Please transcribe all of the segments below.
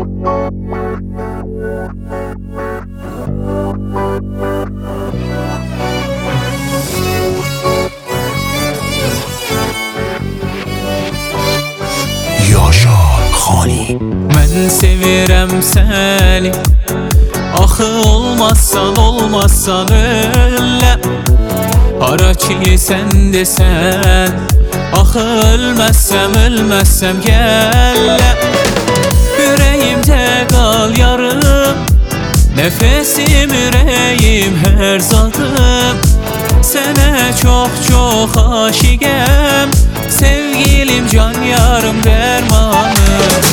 Mən sevirəm səni, axı olmazsan ölə. Hara ki sən desən, axı ölməzsəm gəllə. Ürəyimdə qal yarım, nəfəsim ürəyim hər zadım. Sənə çox aşiqəm, sevgilim can yarım dərmanım.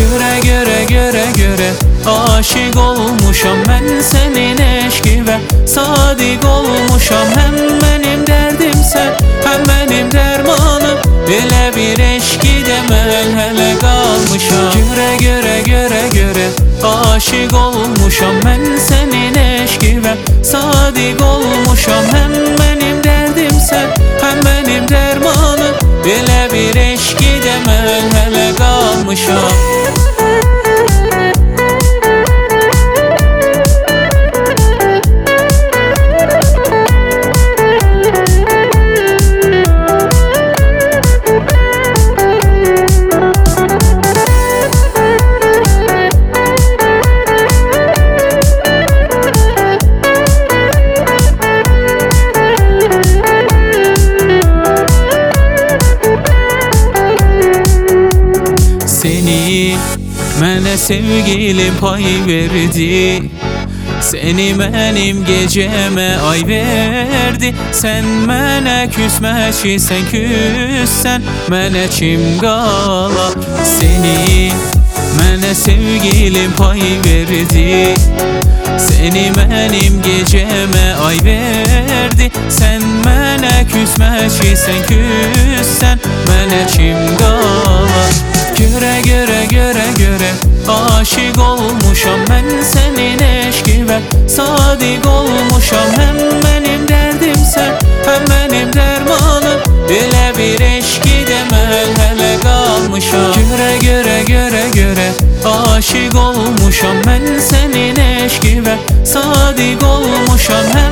Görə aşiq olmuşam mən sənin eşqivə, sadiq olmuşam. Həm mənim dərdimsən, həm mənim dərmanım. Belə bir eşqidə mən hələ qalmışam. Görə aşiq olmuşam mən sənin eşqivə, sadiq olmuşam. Həm mənim dərdimsən, həm mənim dərmanım. Belə bir eşqidə mən hələ qalmışam. Seni mənə sevgilim pay verdi, seni mənim gecəmə ay verdi. Sən mənə küsməçi, sən küssən mənə kim qala? Seni mənə sevgilim pay verdi, seni mənim gecəmə ay verdi. Sən mənə küsməçi, sən küssən mənə kim qala? Görə aşiq olmuşam mən sənin eşqivə, sadiq olmuşam. Həm mənim dərdimsən, həm mənim dərmanım. Belə bir eşqidə mən hələ qalmışam. Görə aşiq olmuşam mən sənin eşqivə, sadiq olmuşam. Həm